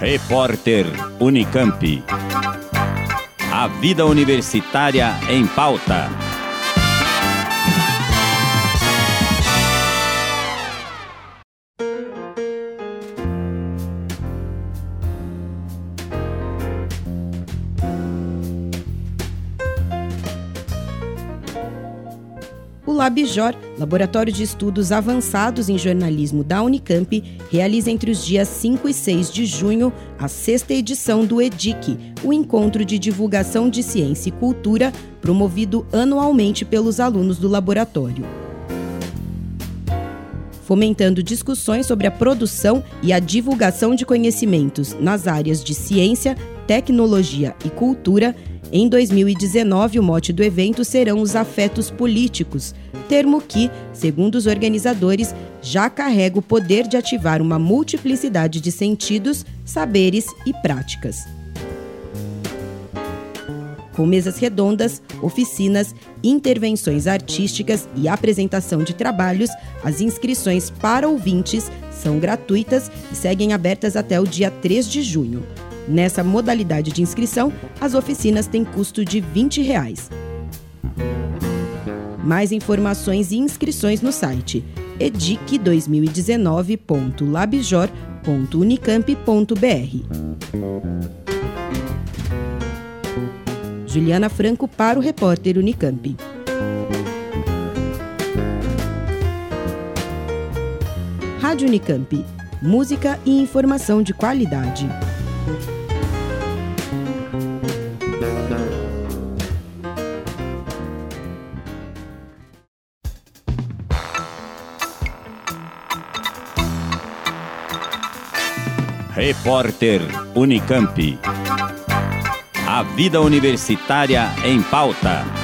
Repórter Unicamp. A vida universitária em pauta. O LabJOR, Laboratório de Estudos Avançados em Jornalismo da Unicamp, realiza entre os dias 5 e 6 de junho a 6ª edição do EDIC, o Encontro de Divulgação de Ciência e Cultura, promovido anualmente pelos alunos do laboratório. Fomentando discussões sobre a produção e a divulgação de conhecimentos nas áreas de ciência, tecnologia e cultura, em 2019, o mote do evento serão os afetos políticos, termo que, segundo os organizadores, já carrega o poder de ativar uma multiplicidade de sentidos, saberes e práticas. Com mesas redondas, oficinas, intervenções artísticas e apresentação de trabalhos, as inscrições para ouvintes são gratuitas e seguem abertas até o dia 3 de junho. Nessa modalidade de inscrição, as oficinas têm custo de R$20. Mais informações e inscrições no site edic2019.labjor.unicamp.br. Juliana Franco para o Repórter Unicamp. Rádio Unicamp. Música e informação de qualidade. Repórter Unicamp. A vida universitária em pauta.